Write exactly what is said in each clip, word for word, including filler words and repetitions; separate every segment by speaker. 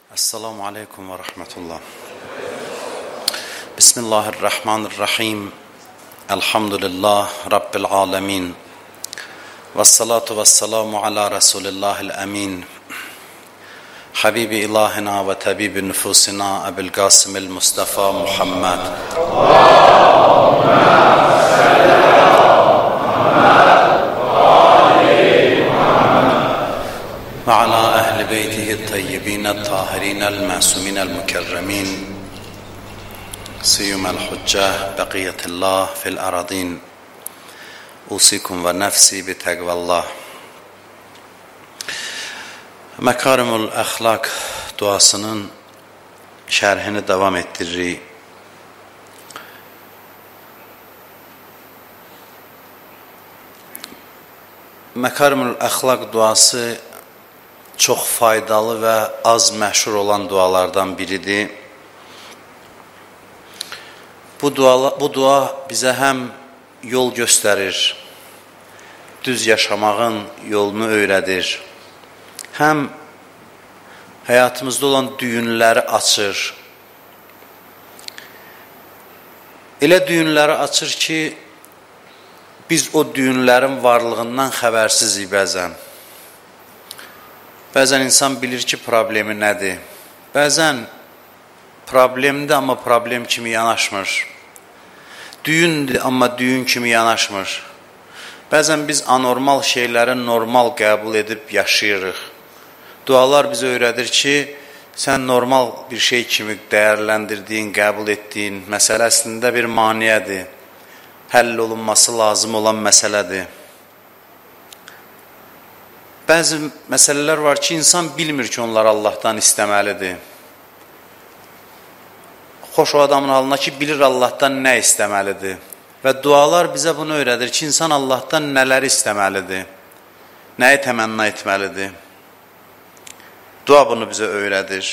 Speaker 1: Esselamu Aleyküm ve Rahmetullah. Bismillahirrahmanirrahim. Elhamdülillah Rabbil Alemin. Vessalatu vesselamu ala Resulillahil Emin. Habibi ilahina ve tabibi nüfusina Ebu'l Qasimil Mustafa Muhammed. Ve ala ehli beytihi tayyibine tahirinel masuminel mükerremin siyumel huccah beqiyetillah fil aradin usikum ve nefsi bi tekvallah. Mekarimul Əxlaq duasının şərhini devam ettiririk. Mekarimul Əxlaq duası çox faydalı və az məşhur olan dualardan biridir. Bu dua, bu dua bizə həm yol göstərir, düz yaşamağın yolunu öyrədir, həm həyatımızda olan düyünləri açır. Elə düyünləri açır ki, biz o düyünlərin varlığından xəbərsizik bəzən. Bəzən insan bilir ki, problemi nədir. Bəzən problemdir, amma problem kimi yanaşmır. Düyündür, amma düyün kimi yanaşmır. Bəzən biz anormal şeyləri normal qəbul edib yaşayırıq. Dualar bizə öyrədir ki, sən normal bir şey kimi dəyərləndirdiyin, qəbul etdiyin məsələ əslində bir maneədir. Həll olunması lazım olan məsələdir. Bəzi məsələlər var ki, insan bilmir ki, onlar Allahdan istəməlidir. Xoş o adamın halına ki, bilir Allahdan nə istəməlidir. Və dualar bizə bunu öyrədir ki, insan Allahdan nələri istəməlidir, nəyi təmənna etməlidir. Dua bunu bizə öyrədir.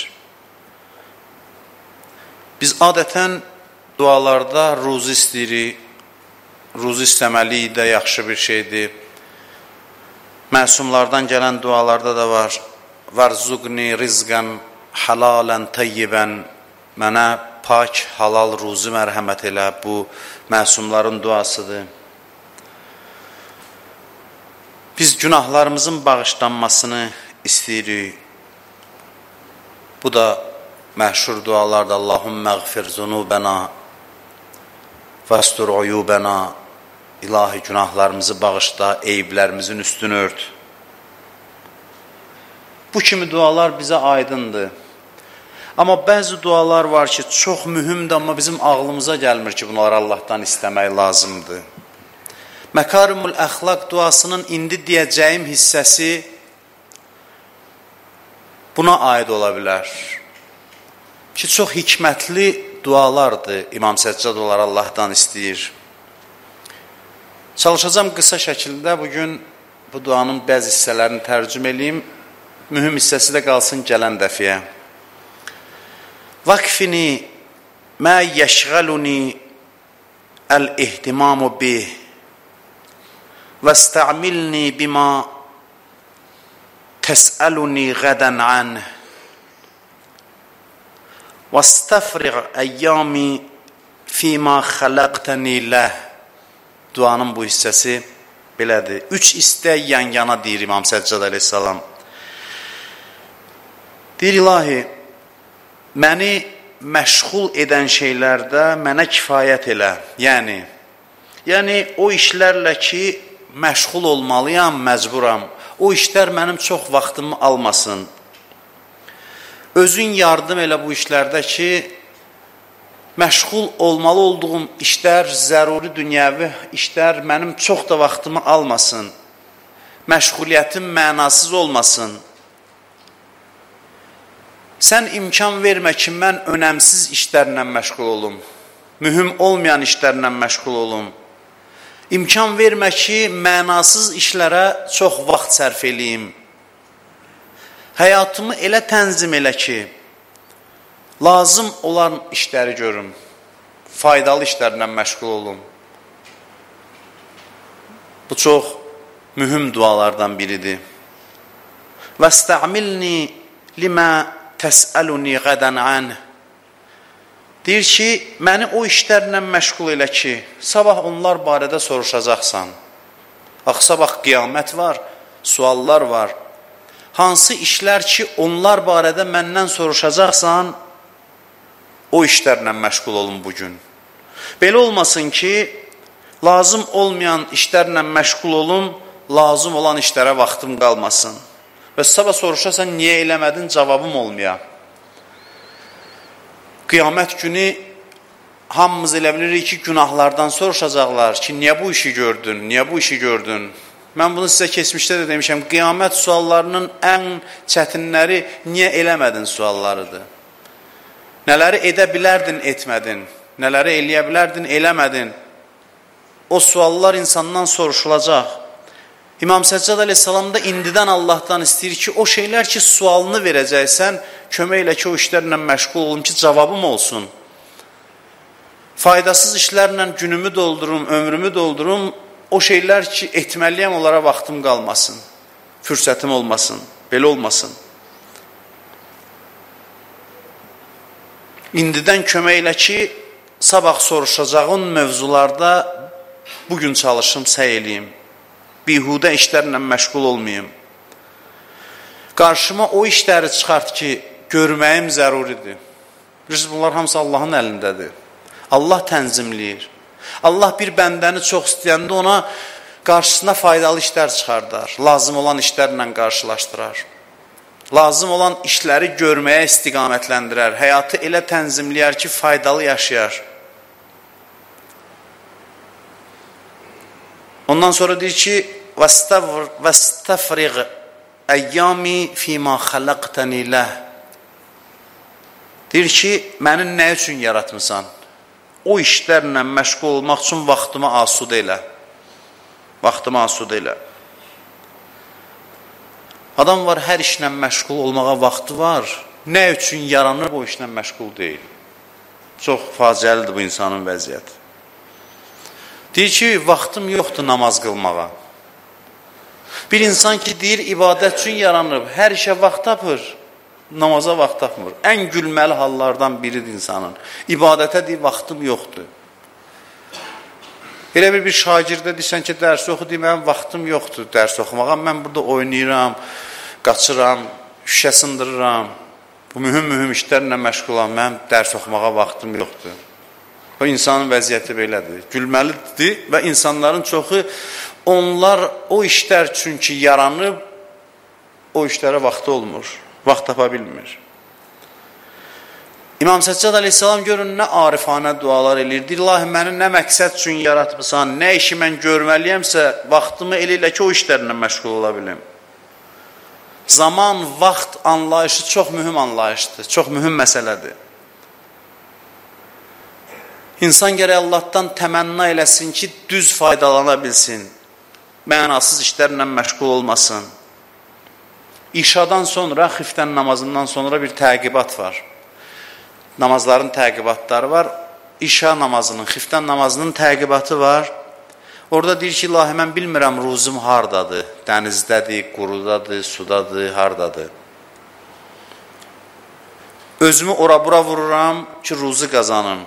Speaker 1: Biz adətən dualarda ruzi istəyirik, ruzi istəməliyik də yaxşı bir şeydir. Məsumlardan gələn dualarda da var. Varzuqni rizqan halalan tayyibən. Mənə pak, halal ruzi mərhəmət elə. Bu məsumların duasıdır. Biz günahlarımızın bağışlanmasını istəyirik. Bu da məşhur dualarda Allahümməğfir zunubena vəstur uyubena. İlahi günahlarımızı bağışla, eyiblərimizin üstünü ört. Bu kimi dualar bizə aydındır. Amma bəzi dualar var ki, çox mühümdür, amma bizim ağlımıza gəlmir ki, bunları Allahdan istəmək lazımdır. Mekarimul Əxlaq duasının indi deyəcəyim hissəsi buna aid ola bilər. Ki, çox hikmətli dualardır İmam Səccad olar Allahdan istəyir. Çalışacağım qısa şəkildə bugün bu duanın bəzi hissələrini tərcümə edeyim. Mühüm hissəsi də qalsın gələn dəfiyə. Vakfini mə yəşğəluni əl-ihtimamu bih və istə'milni bima təsəluni qədən anh və istəfriq əyyami fīmə xələqtəni ləh. Duanın bu hissəsi belədir. Üç istək yan-yana deyir İmam Səccad əleyhissalam. Deyir, ilahi, məni məşğul edən şeylərdə mənə kifayət elə. Yəni, yəni o işlərlə ki, məşğul olmalıyam, məcburam. O işlər mənim çox vaxtımı almasın. Özün yardım elə bu işlərdə ki, məşğul olmalı olduğum işlər, zəruri dünyəvi işlər mənim çox da vaxtımı almasın. Məşğuliyyətim mənasız olmasın. Sən imkan vermə ki, mən önəmsiz işlərlə məşğul olum. Mühüm olmayan işlərlə məşğul olum. İmkan vermə ki, mənasız işlərə çox vaxt sərf eləyim. Həyatımı elə tənzim elə ki, lazım olan işləri görüm, faydalı işlərlə məşğul olum. Bu çox mühüm dualardan biridir. Və istə'milni limə təsəluni qədən anh. Deyir ki, məni o işlərlə məşğul elə ki, sabah onlar barədə soruşacaqsan. Bax, sabah qiyamət var, suallar var. Hansı işlər ki, onlar barədə məndən soruşacaqsan, o işlərlə məşğul olun bugün. Belə olmasın ki, lazım olmayan işlərlə məşğul olun, lazım olan işlərə vaxtım qalmasın. Və sabah soruşasan, niyə eləmədin, cavabım olmaya. Qiyamət günü hamımız elə bilirik ki, günahlardan soruşacaqlar ki, niyə bu işi gördün, niyə bu işi gördün? Mən bunu sizə keçmişdə də demişəm, qiyamət suallarının ən çətinləri niyə eləmədin suallarıdır. Nələri edə bilərdin, etmədin, nələri eləyə bilərdin, eləmədin. O suallar insandan soruşulacaq. İmam Səccad əleyhissalam da indidən Allahdan istəyir ki, o şeylər ki, sualını verəcəksən, kömək elə ki, o işlərlə məşğul olun ki, cavabım olsun. Faydasız işlərlə günümü doldurum, ömrümü doldurum, o şeylər ki, etməliyəm, onlara vaxtım qalmasın, fürsətim olmasın, belə olmasın. İndidən kömək elə ki, sabah soruşacağın mövzularda bugün çalışım, səy eləyim. Bihudə işlərlə məşğul olmayım. Qarşıma o işləri çıxart ki, görməyim zəruridir. Bilirsiniz, bunlar hamısı Allahın əlindədir. Allah tənzimləyir. Allah bir bəndəni çox istəyəndə ona qarşısına faydalı işlər çıxardar. Lazım olan işlərlə qarşılaşdırar. Lazım olan işləri görməyə istiqamətləndirər. Həyatı elə tənzimləyər ki, faydalı yaşayar. Ondan sonra deyir ki, وَاسْتَفْرِغْ əyyami فِيمَا خَلَقْتَنِ لَهِ. Deyir ki, məni nə üçün yaratmısan? O işlərlə məşğul olmaq üçün vaxtımı asudə elə. Vaxtımı asudə elə. Adam var, hər işlə məşğul olmağa vaxtı var. Nə üçün yaranır, o işlə məşğul deyil. Çox faciəlidir bu insanın vəziyyəti. Deyir ki, vaxtım yoxdur namaz qılmağa. Bir insan ki, deyir, ibadət üçün yaranıb, hər işə vaxt tapır, namaza vaxt tapmır. Ən gülməli hallardan biridir insanın. İbadətə deyir, vaxtım yoxdur. Elə bir, bir şagirdə deyirsən ki, dərs oxu, deyir, mənim vaxtım yoxdur dərs oxumağa. Mən burada oynayıram, qaçıram, şüşə sındırıram. Bu mühüm-mühüm işlərlə məşğulam, mənim dərs oxumağa vaxtım yoxdur. O insanın vəziyyəti belədir. Gülməlidir və insanların çoxu, onlar o işlər üçün ki, yaranıb, o işlərə vaxtı olmur, vaxt tapa bilmir. İmam Səccad əleyhissalam görün, nə arifanə dualar eləyir. İlahi, məni nə məqsəd üçün yaratmısan, nə işi mən görməliyəmsə, vaxtımı elə ilə ki, o işlərlə məşğul ola bilim. Zaman, vaxt anlayışı çox mühüm anlayışdır, çox mühüm məsələdir. İnsan gərək Allahdan təmənna eləsin ki, düz faydalana bilsin, mənasız işlərlə məşğul olmasın. İşadan sonra, xiftən namazından sonra bir təqibat var. Namazların təqibatları var. İşa namazının, xiftən namazının təqibatı var. Orada deyir ki, ilahi, mən bilmirəm ruzum hardadır, dənizdədir, qurudadır, sudadır, hardadır. Özümü ora-bura vururam ki, ruzu qazanım.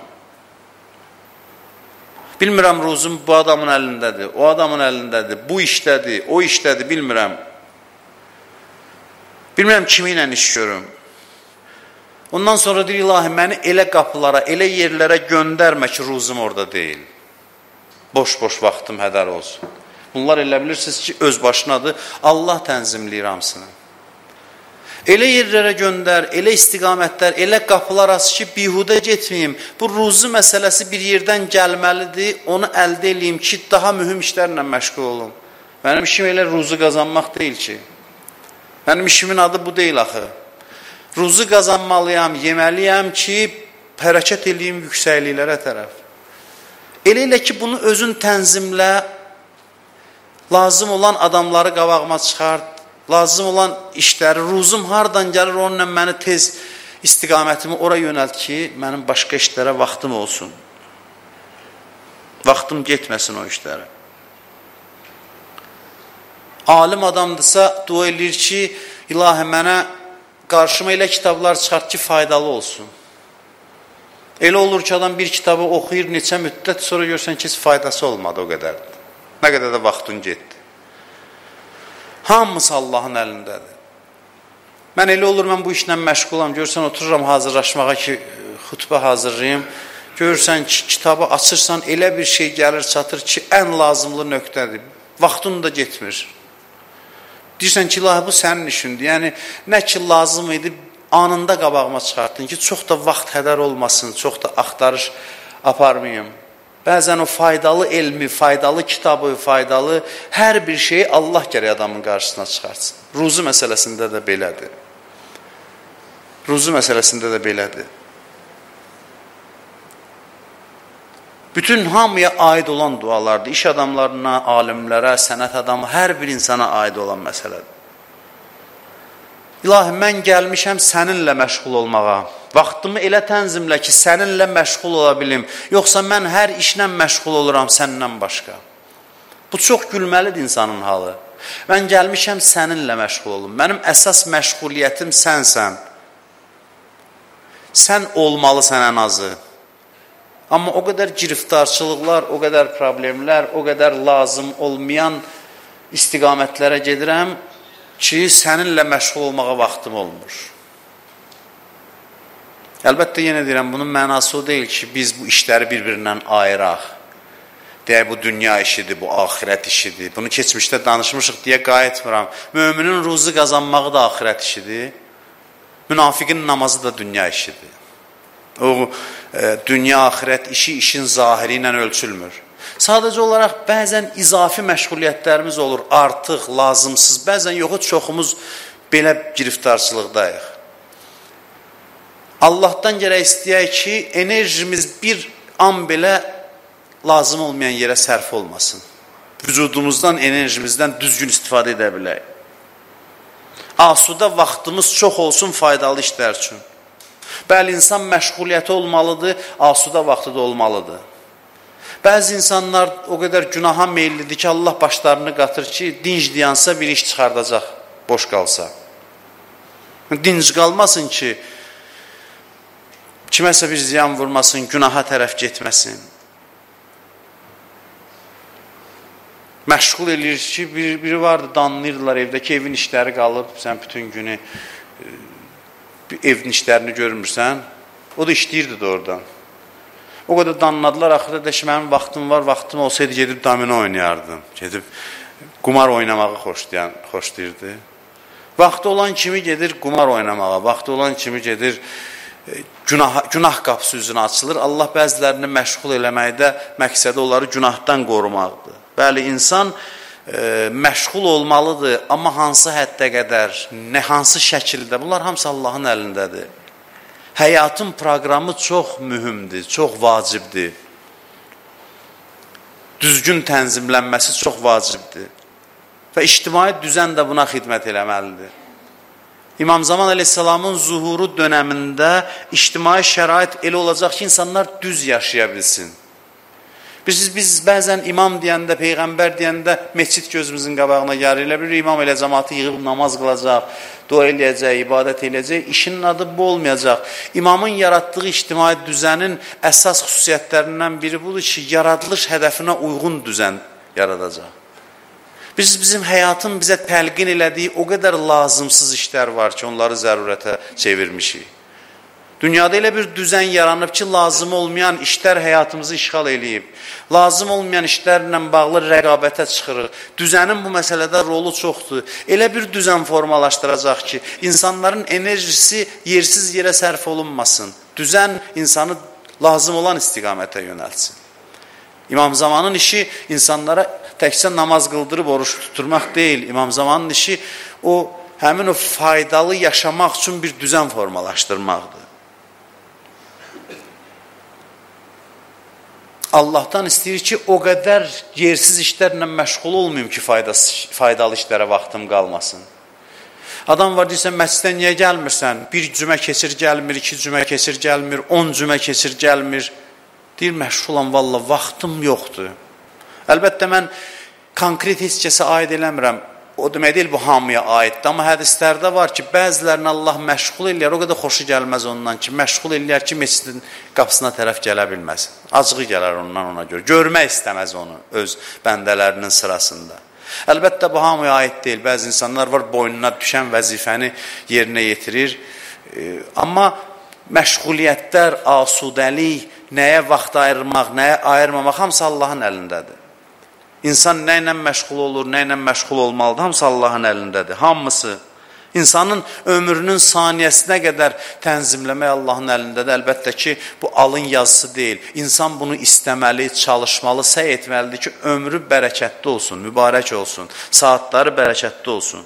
Speaker 1: Bilmirəm, ruzum bu adamın əlindədir, o adamın əlindədir, bu işdədir, o işdədir, bilmirəm. Bilmirəm, kimi ilə iş görüm. Ondan sonra deyir, ilahi, məni elə qapılara, elə yerlərə göndərmə ki, ruzum orada deyil. Boş-boş vaxtım hədər olsun. Bunlar elə bilirsiniz ki, öz başınadır, Allah tənzimləyir hamısını. Elə yerlərə göndər, elə istiqamətlər, elə qapılar aç ki, bihudə getməyim. Bu ruzu məsələsi bir yerdən gəlməlidir, onu əldə edeyim ki, daha mühüm işlərlə məşğul olum. Mənim işim elə ruzu qazanmaq deyil ki. Mənim işimin adı bu deyil axı. Ruzu qazanmalıyam, yeməliyəm ki, hərəkət edeyim yüksəkliklərə tərəf. Elə elə ki, bunu özün tənzimlə, lazım olan adamları qabağıma çıxart, lazım olan işləri, ruzum hardan gəlir, onunla məni tez istiqamətimi ora yönəlt ki, mənim başqa işlərə vaxtım olsun. Vaxtım getməsin o işlərə. Alim adamdırsa dua edir ki, ilahi, mənə qarşıma elə kitablar çıxart ki, faydalı olsun. Elə olur ki, adam bir kitabı oxuyur, neçə müddət sonra görsən ki, faydası olmadı o qədərdir. Nə qədər də vaxtın getdi. Hamısı Allahın əlindədir. Mən elə olur, mən bu işlə məşğulam, görürsən, otururam hazırlaşmağa ki, xutbə hazırlayayım. Görürsən ki, kitabı açırsan, elə bir şey gəlir, çatır ki, ən lazımlı nöqtədir. Vaxtın da getmir. Deyirsən ki, ilahi, bu sənin işindir. Yəni, nə ki lazım idi, anında qabağıma çıxartdın ki, çox da vaxt hədər olmasın, çox da axtarış aparmayım. Bəzən o faydalı elmi, faydalı kitabı, faydalı hər bir şeyi Allah gərək adamın qarşısına çıxartsın. Ruzu məsələsində də belədir. Ruzu məsələsində də belədir. Bütün hamıya aid olan dualardır. İş adamlarına, alimlərə, sənət adamı, hər bir insana aid olan məsələdir. İlahi, mən gəlmişəm səninlə məşğul olmağa. Vaxtımı elə tənzimlə ki, səninlə məşğul ola bilim. Yoxsa mən hər işlə məşğul oluram səndən başqa. Bu çox gülməlidir insanın halı. Mən gəlmişəm səninlə məşğul olum. Mənim əsas məşğuliyyətim sənsən. Sən olmalısan ən azı. Amma o qədər giriftarçılıqlar, o qədər problemlər, o qədər lazım olmayan istiqamətlərə gedirəm ki, səninlə məşğul olmağa vaxtım olmur. Əlbəttə, yenə deyirəm, bunun mənası o deyil ki, biz bu işləri bir-birindən ayıraq. Deyək, bu dünya işidir, bu axirət işidir. Bunu keçmişdə danışmışıq deyə qayıtmıram. Möminin ruzu qazanmağı da axirət işidir. Münafiqin namazı da dünya işidir. O, e, dünya axirət işi işin zahiri ilə ölçülmür. Sadəcə olaraq bəzən izafi məşğuliyyətlərimiz olur, artıq, lazımsız. Bəzən yoxu çoxumuz belə giriftarçılıqdayıq. Allahdan gərək istəyək ki, enerjimiz bir an belə lazım olmayan yerə sərf olmasın. Vücudumuzdan, enerjimizdən düzgün istifadə edə bilək. Asuda vaxtımız çox olsun faydalı işlər üçün. Bəli, insan məşğuliyyəti olmalıdır, asuda vaxtı da olmalıdır. Bəzi insanlar o qədər günaha meyillidir ki, Allah başlarını qatır ki, dinc dayansa bir iş çıxardacaq, boş qalsa. Dinc qalmasın ki, kiməsə bir ziyan vurmasın, günaha tərəf getməsin. Məşğul edir ki, bir, biri vardı, danlayırdılar evdəki evin işləri qalıb, sən bütün günü evin işlərini görmürsən, o da işləyirdi də oradan. O qədər danladılar, axırda da ki, mənim vaxtım var, vaxtım olsaydı gedib domino oynayardım, gedib qumar oynamağı xoşlayan, xoşlayırdı. Vaxtı olan kimi gedir qumar oynamağa, vaxtı olan kimi gedir günah, günah qapısı üzünə açılır. Allah bəzilərini məşğul eləməkdə məqsədi onları günahdan qorumaqdır. Bəli, insan e, məşğul olmalıdır, amma hansı həddə qədər, nə hansı şəkildə, bunlar hamısı Allahın əlindədir. Həyatın proqramı çox mühümdür, çox vacibdir. Düzgün tənzimlənməsi çox vacibdir. Və ictimai düzən də buna xidmət eləməlidir. İmam Zaman əleyhissalamın zuhuru dönəmində ictimai şərait elə olacaq ki, insanlar düz yaşaya bilsin. Bilirsiniz, biz bəzən imam deyəndə, peyğəmbər deyəndə məscid gözümüzün qabağına gəlir. Elə bir imam elə cəmaatı yığıb namaz qılacaq, dua eləyəcək, ibadət eləyəcək. İşinin adı bu olmayacaq. İmamın yaratdığı ictimai düzənin əsas xüsusiyyətlərindən biri budur ki, yaradılış hədəfinə uyğun düzən yaradacaq. Biz bizim həyatın bizə təlqin elədiyi o qədər lazımsız işlər var ki, onları zərurətə çevirmişik. Dünyada elə bir düzən yaranıb ki, lazım olmayan işlər həyatımızı işğal eləyib. Lazım olmayan işlərlə bağlı rəqabətə çıxırıq. Düzənin bu məsələdə rolu çoxdur. Elə bir düzən formalaşdıracaq ki, insanların enerjisi yersiz yerə sərf olunmasın. Düzən insanı lazım olan istiqamətə yönəlsin. İmam Zamanın işi insanlara təkcə namaz qıldırıb oruç tuturmaq deyil. İmam Zamanın işi o, həmin o faydalı yaşamaq üçün bir düzən formalaşdırmaqdır. Allahdan istəyir ki, o qədər yersiz işlərlə məşğul olmayayım ki, faydası, faydalı işlərə vaxtım qalmasın. Adam var, deyirsən, məsciddən niyə gəlmirsən? Bir cümə keçir, gəlmir, iki cümə keçir, gəlmir, on cümə keçir, gəlmir. Deyir, məşğulam, valla, vaxtım yoxdur. Əlbəttə, mən konkret heç kəsə aid eləmirəm. o demək deyil, bu hamıya aiddir. Amma hədislərdə var ki, bəzilərini Allah məşğul eləyər, o qədər xoşu gəlməz ondan ki, məşğul eləyər ki, məscidin qapısına tərəf gələ bilməsin. Acığı gələr ondan ona görə. Görmək istəməz onu öz bəndələrinin sırasında. Əlbəttə, bu hamıya aid deyil. Bəzi insanlar var, boynuna düşən vəzifəni yerinə yetirir. E, amma məşğuliyyətlər, asudəlik, nəyə vaxt ayırmaq, nəyə ayırmamaq, hamısı Allahın əlindədir. İnsan nə ilə məşğul olur, nə ilə məşğul olmalıdır, hamısı Allahın əlindədir, hamısı. İnsanın ömrünün saniyəsinə qədər tənzimləmək Allahın əlindədir. Əlbəttə ki, bu alın yazısı deyil. İnsan bunu istəməli, çalışmalı, səy etməlidir ki, ömrü bərəkətli olsun, mübarək olsun, saatları bərəkətli olsun.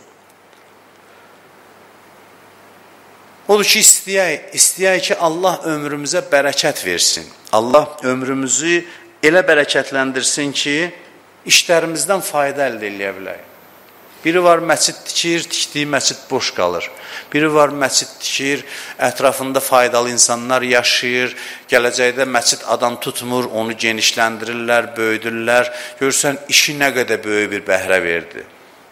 Speaker 1: Odur ki, istəyək, istəyək ki, Allah ömrümüzə bərəkət versin. Allah ömrümüzü elə bərəkətləndirsin ki, işlərimizdən fayda əldə eləyə bilək. Biri var, məscid tikir, tikdiyi məscid boş qalır. Biri var, məscid tikir, ətrafında faydalı insanlar yaşayır, gələcəkdə məscid adam tutmur, onu genişləndirirlər, böyüdürlər. Görürsən, işi nə qədər böyük bir bəhrə verdi.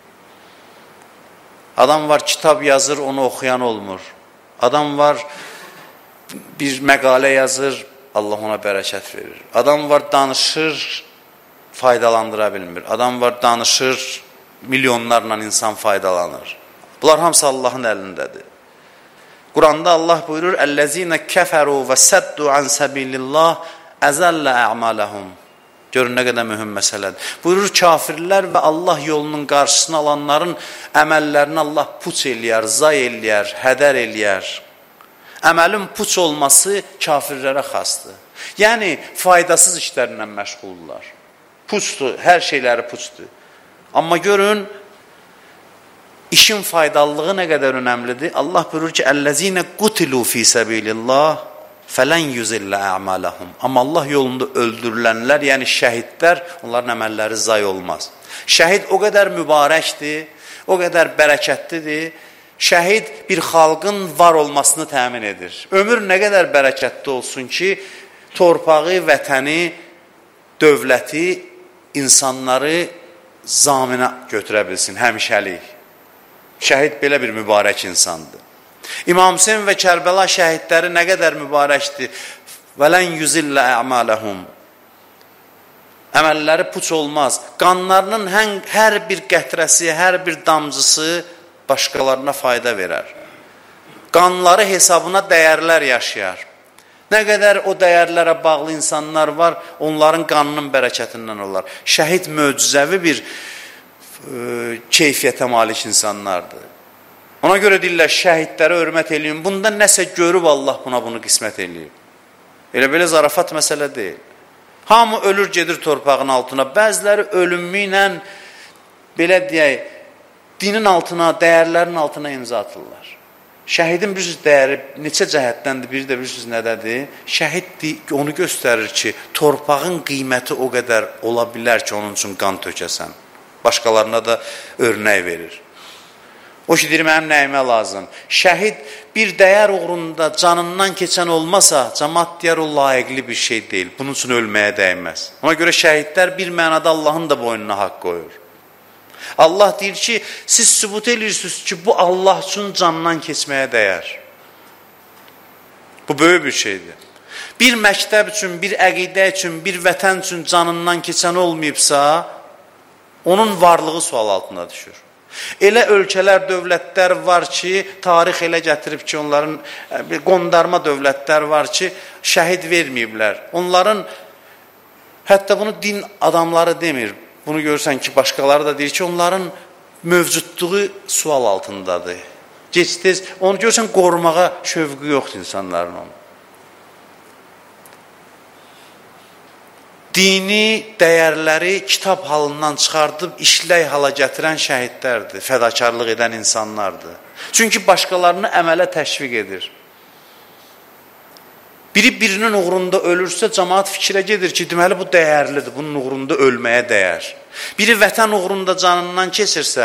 Speaker 1: Adam var, kitab yazır, onu oxuyan olmur. Adam var, bir məqalə yazır, Allah ona bərəkət verir. Adam var, danışır, faydalandıra bilmir. Adam var, danışır, milyonlarla insan faydalanır. Bunlar hamısı Allahın əlindədir. Quranda Allah buyurur, "Əllezine kəfəru və səddu an sabilillah əzəllə ə'maləhum." Görün nə qədər mühüm məsələdir. Buyurur, kafirlər və Allah yolunun qarşısını alanların əməllərini Allah puç eləyər, zay eləyər, hədər eləyər. Əməlin puç olması kafirlərə xasdır. Yəni, faydasız işlərlə məşğuldurlar. Puçdur, hər şeyləri puçdur. Amma görün, işin faydalılığı nə qədər önəmlidir. Allah buyurur ki, "Əllezine qutilu fi sabilillah fələn yuzillə ə'maləhum." Amma Allah yolunda öldürülənlər, yəni şəhidlər, onların əməlləri zay olmaz. Şəhid o qədər mübarəkdir, o qədər bərəkətlidir. Şəhid bir xalqın var olmasını təmin edir. Ömür nə qədər bərəkətli olsun ki, torpağı, vətəni, dövləti, insanları zaminə götürə bilsin, həmişəlik. Şəhid belə bir mübarək insandır. İmam Hüseyin və Kərbəla şəhidləri nə qədər mübarəkdir. Vələn yüzillə ə'maləhum. Əməlləri puç olmaz. Qanlarının hər bir qətrəsi, hər bir damcısı başqalarına fayda verər. Qanları hesabına dəyərlər yaşayar. Nə qədər o dəyərlərə bağlı insanlar var, onların qanının bərəkətindən olar. Şəhid möcüzəvi bir e, keyfiyyətə malik insanlardır. Ona görə deyirlər, şəhidlərə hörmət eləyin. Bunda nəsə görüb Allah buna bunu qismət eləyib. Elə belə zarafat məsələ deyil. Hamı ölür, gedir torpağın altına. Bəziləri ölümü ilə, belə deyək, dinin altına, dəyərlərin altına imza atırlar. Şəhidin bir dəyəri neçə cəhətdəndir, biri də bir söz nədədir? Şəhid onu göstərir ki, torpağın qiyməti o qədər ola bilər ki, onun üçün qan tökəsən. Başqalarına da örnək verir. O ki, deyir, mənim nəyimə lazım? Şəhid bir dəyər uğrunda canından keçən olmasa, cəmaat deyər, o layiqli bir şey deyil. Bunun üçün ölməyə dəyməz. Ona görə şəhidlər bir mənada Allahın da boynuna haqq qoyur. Allah deyir ki, siz sübut edirsiniz ki, bu Allah üçün candan keçməyə dəyər. Bu böyük bir şeydir. Bir məktəb üçün, bir əqidə üçün, bir vətən üçün canından keçən olmayıbsa, onun varlığı sual altına düşür. Elə ölkələr, dövlətlər var ki, tarix elə gətirib ki, onların qondarma dövlətlər var ki, şəhid verməyiblər. Onların, hətta bunu din adamları demir. Bunu görürsən ki, başqaları da deyir ki, onların mövcudluğu sual altındadır. Gec-tez, onu görürsən, qorumağa şövqü yoxdur insanların onu. Dini dəyərləri kitab halından çıxardıb işlək hala gətirən şəhidlərdir, fədakarlıq edən insanlardır. Çünki başqalarını əmələ təşviq edir. Biri birinin uğrunda ölürsə, cəmaat fikrə gedir ki, deməli bu dəyərlidir, bunun uğrunda ölməyə dəyər. Biri vətən uğrunda canından keçirsə,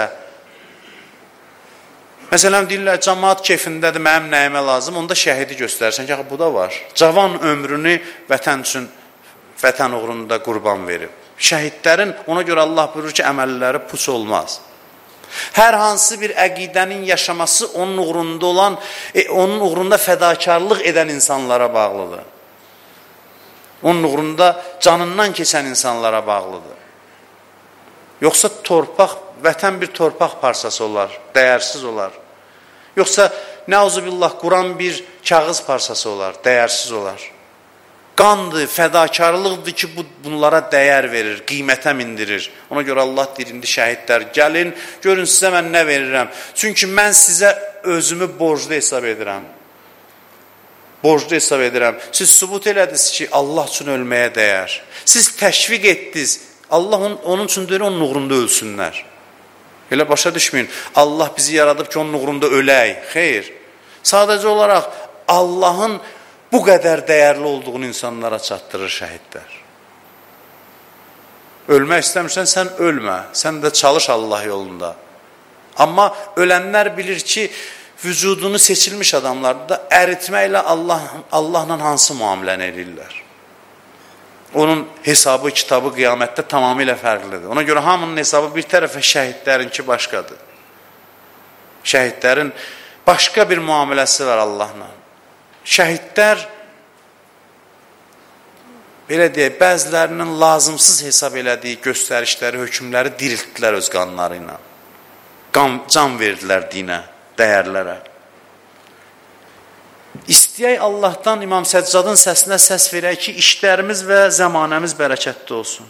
Speaker 1: məsələn, deyirlər, cəmaat keyfindədir, mənim nəyimə lazım, onda şəhidi göstərsən ki, bu da var. Cavan ömrünü vətən üçün, vətən uğrunda qurban verib. Şəhidlərin, ona görə Allah buyurur ki, əməlləri puç olmaz. Hər hansı bir əqidənin yaşaması onun uğrunda olan, e, onun uğrunda fədakarlıq edən insanlara bağlıdır. Onun uğrunda canından keçən insanlara bağlıdır. Yoxsa torpaq, vətən bir torpaq parçası olar, dəyərsiz olar. Yoxsa nəuzubillah Quran bir kağız parçası olar, dəyərsiz olar. Qandır, fədakarlıqdır ki, bu, bunlara dəyər verir, qiymətə mindirir. Ona görə Allah deyir, indi şəhidlər, gəlin, görün sizə mən nə verirəm. Çünki mən sizə özümü borclu hesab edirəm. Borclu hesab edirəm. Siz sübut elədiniz ki, Allah üçün ölməyə dəyər. Siz təşviq etdiniz, Allah onun, onun üçün deyir, onun uğrunda ölsünlər. Elə başa düşməyin, Allah bizi yaradıb ki, onun uğrunda ölək. Xeyr, sadəcə olaraq Allahın bu qədər dəyərli olduğunu insanlara çatdırır şəhidlər. Ölmək istəmirsən, sən ölmə. Sən də çalış Allah yolunda. Amma ölənlər bilir ki, vücudunu seçilmiş adamlar da əritməklə Allah, Allahla hansı müamiləni edirlər. Onun hesabı, kitabı qiyamətdə tamamilə fərqlidir. Ona görə hamının hesabı bir tərəfə, şəhidlərinki başqadır. Şəhidlərin başqa bir müamiləsi var Allahla. Şəhidlər, belə deyək, bəzilərinin lazımsız hesab elədiyi göstərişləri, hökmləri diriltdilər öz qanları ilə. Qan, can verdilər dinə, dəyərlərə. İstəyək Allahdan İmam Səccadın səsinə səs verək ki, işlərimiz və zəmanəmiz bərəkətli olsun.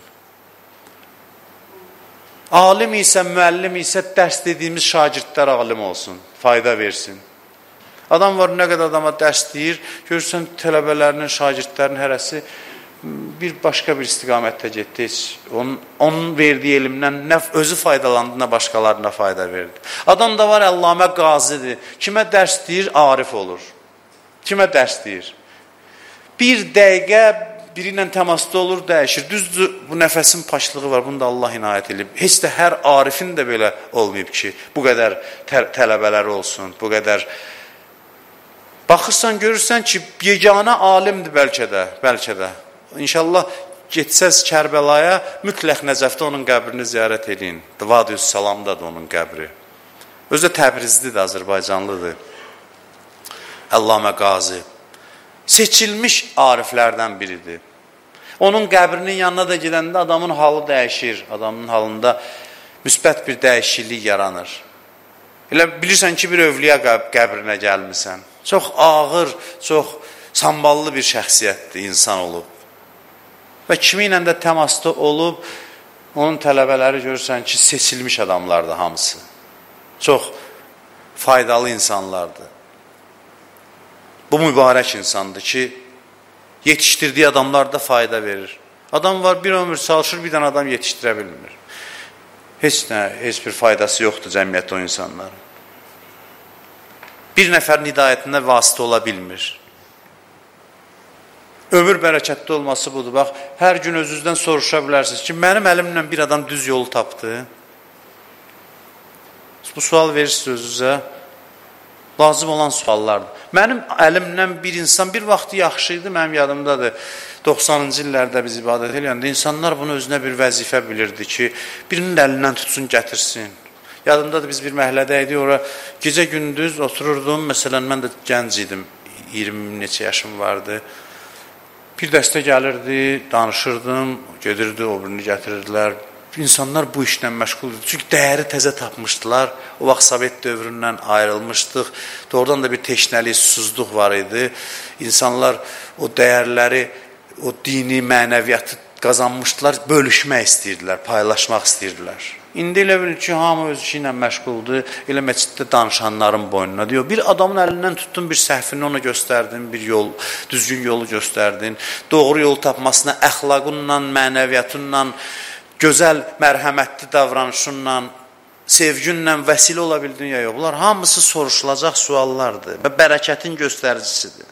Speaker 1: Alim isə, müəllim isə dərs dediyimiz şagirdlər alim olsun, fayda versin. Adam var, nə qədər adama dərs deyir, görürsən tələbələrinin, şagirdlərinin hərəsi bir başqa bir istiqamətdə getdi. Onun, onun verdiyi elmdən nə özü faydalandı, nə başqalarına fayda verdi. Adam da var, Əllamə qazidir. Kimə dərs deyir, arif olur. Kimə dərs deyir? Bir dəqiqə biri ilə təmasda olur, dəyişir. Düzdür, bu nəfəsin paşlığı var, bunu da Allah inayət edib. Heç də hər arifin də belə olmayıb ki, bu qədər tələbələri olsun, bu qədər. Baxırsan, görürsən ki, yeganə alimdir bəlkə də, bəlkə də. İnşallah getsəz Kərbəlaya, mütləq Nəcəfdə onun qəbrini ziyarət edin. Vadiyus Salamdadır onun qəbri. Özü də Təbrizlidir, Azərbaycanlıdır. Əllamə Qazi. Seçilmiş ariflərdən biridir. Onun qəbrinin yanına da gedəndə adamın halı dəyişir. Adamın halında müsbət bir dəyişiklik yaranır. Elə bilirsən ki, bir övliya qəbrinə gəlmirsən. Çox ağır, çox samballı bir şəxsiyyətdir, insan olub. Və kimi ilə də təmasda olub, onun tələbələri görürsən ki, seçilmiş adamlardır hamısı. Çox faydalı insanlardır. Bu mübarək insandır ki, yetişdirdiyi adamlar da fayda verir. Adam var, bir ömür çalışır, bir dənə adam yetişdirə bilmir. Heç nə, heç bir faydası yoxdur cəmiyyətdə o insanların. Bir nəfərin hidayətində vasitə ola bilmir. Ömür bərəkətli olması budur. Bax, hər gün özünüzdən soruşa bilərsiniz ki, mənim əlimlə bir adam düz yolu tapdı. Bu sual verirsiniz özünüzə. Lazım olan suallardır. Mənim əlimlə bir insan bir vaxtı yaxşı idi, mənim yadımdadır. doxsanıncı illərdə biz ibadət eləyəndə insanlar bunu özünə bir vəzifə bilirdi ki, birinin əlindən tutsun, gətirsin. Yadımdadır, biz bir məhəllədə idik, ora gecə gündüz otururdum. Məsələn, mən də gənc idim, iyirmi neçə yaşım vardı. Bir dəstə gəlirdi, danışırdım, gedirdi, o birini gətirirdilər. İnsanlar bu işlə məşğul idi. Çünki dəyəri təzə tapmışdılar. O vaxt Sovet dövründən ayrılmışdıq. Doğrudan da bir teşnəlik, susuzluq var idi. İnsanlar o dəyərləri, o dini mənəviyyatı qazanmışdılar, bölüşmək istəyirdilər, paylaşmaq istəyirdilər. İndi elə bil ki, hamı öz işi ilə məşğuldur, elə məsciddə danışanların boynuna diyor. Bir adamın əlindən tutdun, bir səhvini ona göstərdin, bir yol, düzgün yolu göstərdin. Doğru yol tapmasına əxlaqınla, mənəviyyatınla, gözəl, mərhəmətli davranışınla, sevginlə vəsilə ola bildin ya yox. Bunlar hamısı soruşulacaq suallardır və bərəkətin göstəricisidir.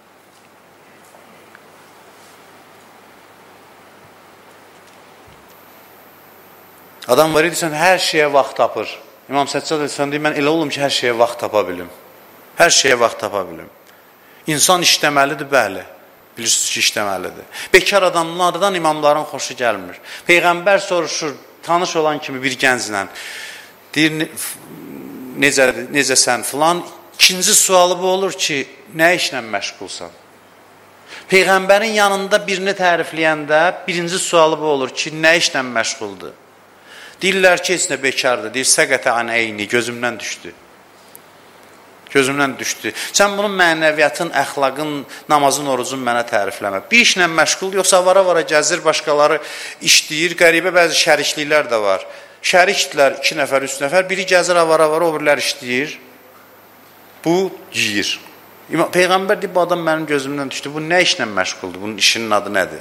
Speaker 1: Adam var edirsən, hər şeyə vaxt tapır. İmam Səccad edirsən, deyir, mən elə olum ki, hər şeyə vaxt tapa bilim. Hər şeyə vaxt tapa bilim. İnsan işləməlidir, bəli. Bilirsiniz ki, işləməlidir. Bekar adamlardan imamların xoşu gəlmir. Peyğəmbər soruşur, tanış olan kimi bir gənclə, Deyir, necə, necəsən filan. İkinci sualı bu olur ki, nə işlə məşğulsan? Peyğəmbərin yanında birini tərifləyəndə birinci sualı bu olur ki, nə işlə məşğuldur? Deyirlər ki, heç nə bekardır. Deyir, səqətə an əyni, gözümdən düşdü. Gözümdən düşdü. Sən bunun mənəviyyatın, əxlaqın, namazın, orucun mənə tərifləmə. Bir işlə məşğul, yoxsa vara-vara gəzir, başqaları işləyir. Qəribə bəzi şərikliklər də var. Şərikdirlər, iki nəfər, üç nəfər, biri gəzir, avara-avara, o birilər işləyir. Bu, yiyir. Peyğəmbər deyir, bu adam mənim gözümdən düşdü. Bu nə işlə məşğuldur? Bunun işinin adı nədir?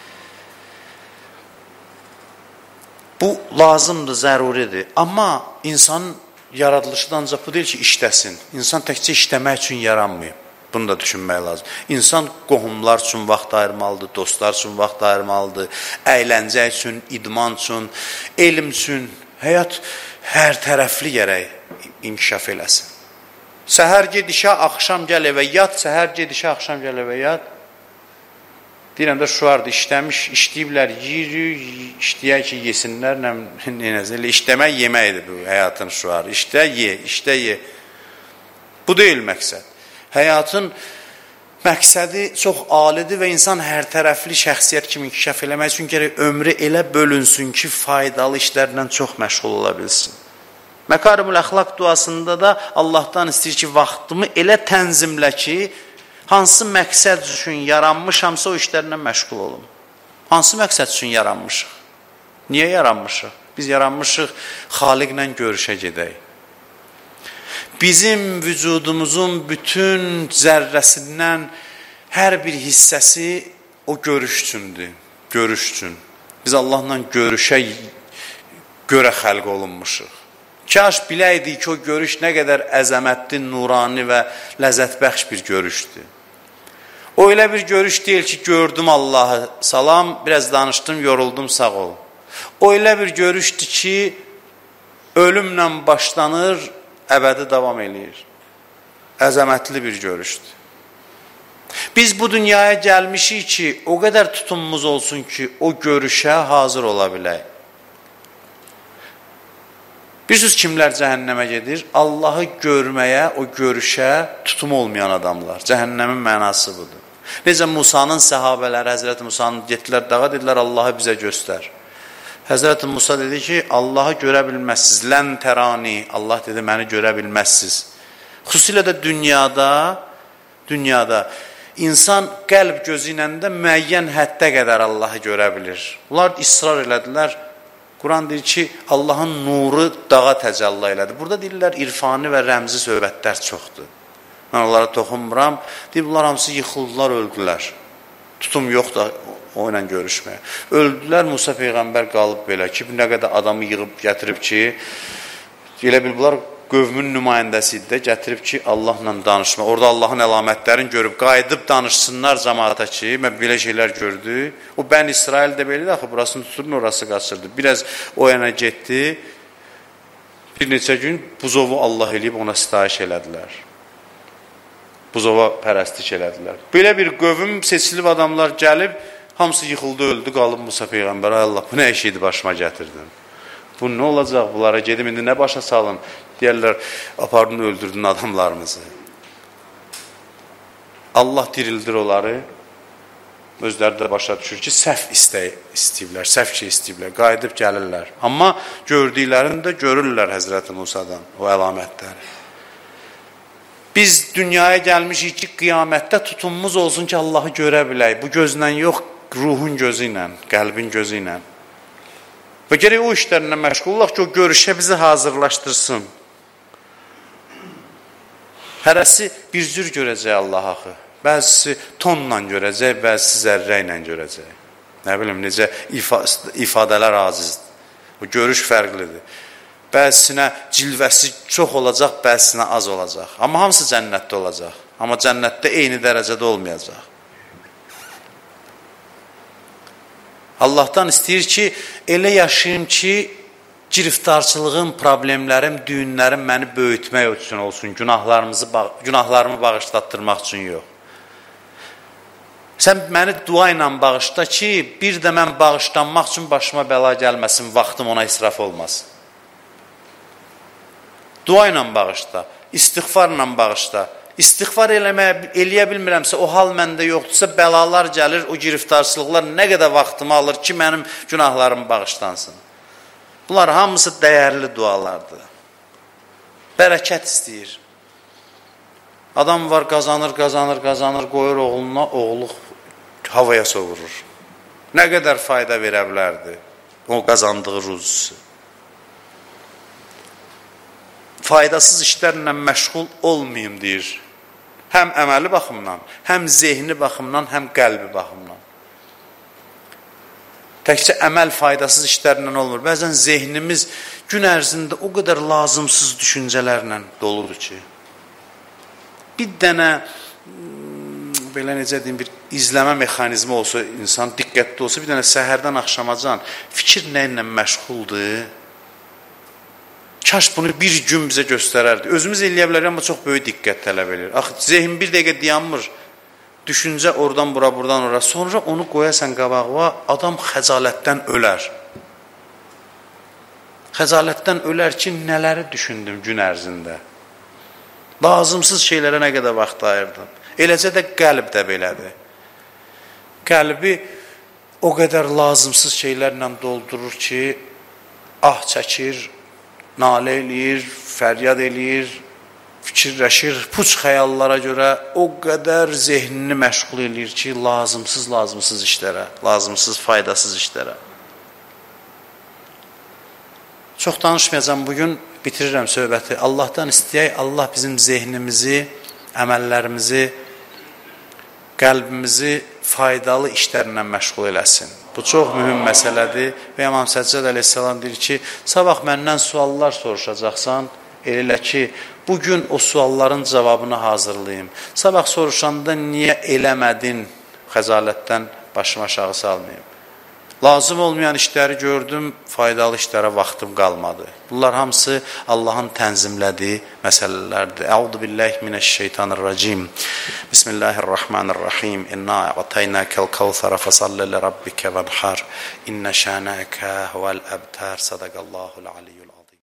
Speaker 1: Bu, lazımdır, zəruridir. Amma insanın yaradılışı da ancaq bu deyil ki, işləsin. İnsan təkcə işləmək üçün yaranmayıb. Bunu da düşünmək lazım. İnsan qohumlar üçün vaxt ayırmalıdır, dostlar üçün vaxt ayırmalıdır, əyləncə üçün, idman üçün, elm üçün, həyat hər tərəfli gərək inkişaf eləsin. Səhər ged işə, axşam gəl evə yat, səhər ged işə, axşam gəl evə yat. Deyirəm də şu vardı, işləmiş, işləyiblər, yiyir, işləyək ki, yesinlər, nə işləmək, yeməkdir bu həyatın şu var. İşlə, ye, işlə, ye. Bu deyil məqsəd. Həyatın məqsədi çox alidir və insan hər tərəfli şəxsiyyət kimi inkişaf eləmək üçün gərək ömrü elə bölünsün ki, faydalı işlərlə çox məşğul ola bilsin. Məkarimul əxlaq duasında da Allahdan istəyir ki, vaxtımı elə tənzimlə ki, hansı məqsəd üçün yaranmışamsa o işlərlə məşğul olun. Hansı məqsəd üçün yaranmışıq? Niyə yaranmışıq? Biz yaranmışıq Xaliqlə görüşə gedək. Bizim vücudumuzun bütün zərrəsindən hər bir hissəsi o görüş üçündür. Görüş üçün. Biz Allahla görüşə görə xəlq olunmuşuq. Kaş biləydik ki, o görüş nə qədər əzəmətli, nurani və ləzzətbəxş bir görüşdür. O elə bir görüş deyil ki, gördüm Allahı, salam, biraz danışdım, yoruldum, sağ ol. O elə bir görüşdür ki, ölümlə başlanır, əbədi davam eləyir. Əzəmətli bir görüşdür. Biz bu dünyaya gəlmişik ki, o qədər tutumumuz olsun ki, o görüşə hazır ola bilək. Bilirsiniz, kimlər cəhənnəmə gedir? Allahı görməyə, o görüşə tutum olmayan adamlar. Cəhənnəmin mənası budur. Necə Musanın səhabələri, Həzrəti Musanın getdilər dağa, dedilər, Allahı bizə göstər. Həzrəti Musa dedi ki, Allahı görə bilməzsiniz, lən tərani, Allah dedi, məni görə bilməzsiniz. Xüsusilə də dünyada, dünyada insan qəlb gözü ilə də müəyyən həddə qədər Allahı görə bilir. Bunlar israr elədilər. Quran deyir ki, Allahın nuru dağa təcəlli elədi. Burada deyirlər, irfani və rəmzi söhbətlər çoxdur. Mən onlara toxunmuram. Deyir, bunlar hamısı yıxıldılar, öldülər. Tutum yox da o ilə görüşməyə. Öldülər, Musa Peyğəmbər qalıb belə ki, nə qədər adamı yığıb gətirib ki, elə bil bunlar qövmün nümayəndəsi idi də, gətirib ki, Allahla danışma. Orada Allahın əlamətlərini görüb, qayıdıb danışsınlar cəmaata ki, mən belə şeylər gördü. O Bən İsrail də belə də, axı, burasını tuturun, orası qaçırdı. Biraz o yana getdi, bir neçə gün buzovu Allah eləyib ona sitayiş elədilər. Buzova pərəstik elədilər. Belə bir qövm seçilib adamlar gəlib, hamısı yıxıldı, öldü, qalıb Musa Peyğəmbər, ay Allah, bu nə eşiydi başıma gətirdin? Bu nə olacaq bunlara, gedim indi nə başa salın? Deyərlər, apardın, öldürdün adamlarımızı. Allah dirildir onları, özləri də başa düşür ki, səhv istəyiblər, səhv şey istəyiblər, qayıdıb gəlirlər. Amma gördüklərini də görürlər Həzrəti Musadan, o əlamətləri. Biz dünyaya gəlmişik ki, qiyamətdə tutumumuz olsun ki, Allahı görə bilək. Bu gözlə yox, ruhun gözü ilə, qəlbin gözü ilə. Və gərək o işlərlə məşğul olaq ki, o görüşə bizi hazırlaşdırsın. Hərəsi bir cür görəcək Allah axı. Bəzisi tonla görəcək, bəzisi zərrə ilə görəcək. Nə bilim, necə ifadələr azizdir. O görüş fərqlidir. Bəzisinə cilvəsi çox olacaq, bəzisinə az olacaq. Amma hamısı cənnətdə olacaq. Amma cənnətdə eyni dərəcədə olmayacaq. Allahdan istəyir ki, elə yaşayım ki, giriftarçılığım, problemlərim, düyünlərim məni böyütmək üçün olsun, günahlarımızı, günahlarımı bağışlatdırmaq üçün yox. Sən məni dua ilə bağışla ki, bir də mən bağışlanmaq üçün başıma bəla gəlməsin, vaxtım ona israf olmasın. Dua ilə bağışla, istiğfarla bağışla. İstiğfar eləməyə, eləyə bilmirəmsə, o hal məndə yoxdursa, bəlalar gəlir, o giriftarsılıqlar nə qədər vaxtımı alır ki, mənim günahlarım bağışlansın. Bunlar hamısı dəyərli dualardır. Bərəkət istəyir. Adam var, qazanır, qazanır, qazanır, qoyur oğluna, oğlu havaya sovurur. Nə qədər fayda verə bilərdi o qazandığı ruzusu. Faydasız işlərlə məşğul olmayayım deyir. Həm əməli baxımdan, həm zehni baxımdan, həm qəlbi baxımdan. Təkcə əməl faydasız işlərlə olmur. Bəzən zehnimiz gün ərzində o qədər lazımsız düşüncələrlə doludur ki, bir dənə, belə necə deyim, bir izləmə mexanizmi olsa, insan diqqətli olsa, bir dənə səhərdən axşamacan fikir nə ilə məşğuldur, kaş bunu bir gün bizə göstərərdi. Özümüz eləyə bilərik, amma çox böyük diqqət tələb edir. Axı, zehin bir dəqiqə dayanmır, düşüncə oradan bura, buradan ora. Sonra onu qoyasan qabağa, adam xəcalətdən ölər. Xəcalətdən ölər ki, nələri düşündüm gün ərzində. Lazımsız şeylərə nə qədər vaxt ayırdım. Eləcə də qəlb də belədir. Qəlbi o qədər lazımsız şeylərlə doldurur ki, ah çəkir, nalə eləyir, fəryad eləyir, fikirləşir, puç xəyallara görə o qədər zehnini məşğul eləyir ki, lazımsız, lazımsız işlərə, lazımsız, faydasız işlərə. Çox danışmayacağım, bugün bitirirəm söhbəti. Allahdan istəyək, Allah bizim zehnimizi, əməllərimizi, qəlbimizi faydalı işlərlə məşğul eləsin. Bu çox mühüm məsələdir və İmam Səccad əleyhissalam deyir ki, sabah məndən suallar soruşacaqsan, elə ki, bugün o sualların cavabını hazırlayayım. Sabah soruşanda niyə eləmədin, xəcalətdən başımı aşağı salmayayım. Lazım olmayan işləri gördüm, faydalı işlərə vaxtım qalmadı. Bunlar hamısı Allahın tənzimlədiyi məsələlərdir. Əuzu billahi mineşşeytanirracim. Bismillahirrahmanirrahim. İnna a'taynakal kevsara fasalli li rabbika vanhar. İnne şanaka huvel abtar. Sadaqallahul aliyyul azim.